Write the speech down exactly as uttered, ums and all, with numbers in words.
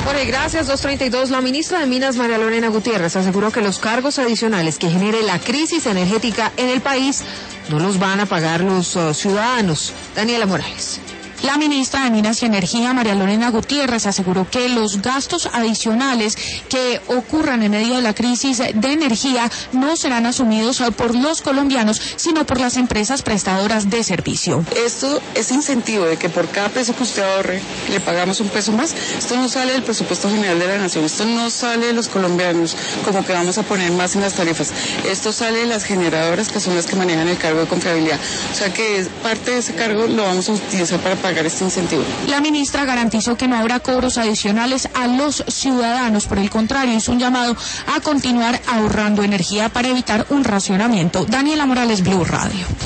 Jorge, gracias. dos treinta y dos. La ministra de Minas, María Lorena Gutiérrez, aseguró que los cargos adicionales que genere la crisis energética en el país no los van a pagar los uh, ciudadanos. Daniela Morales. La ministra de Minas y Energía, María Lorena Gutiérrez, aseguró que los gastos adicionales que ocurran en medio de la crisis de energía no serán asumidos por los colombianos, sino por las empresas prestadoras de servicio. Esto es incentivo de que por cada peso que usted ahorre le pagamos un peso más. Esto no sale del presupuesto general de la nación, esto no sale de los colombianos como que vamos a poner más en las tarifas. Esto sale de las generadoras, que son las que manejan el cargo de confiabilidad. O sea que parte de ese cargo lo vamos a utilizar para pagar este incentivo. La ministra garantizó que no habrá cobros adicionales a los ciudadanos, por el contrario, hizo un llamado a continuar ahorrando energía para evitar un racionamiento. Daniela Morales, Blue Radio.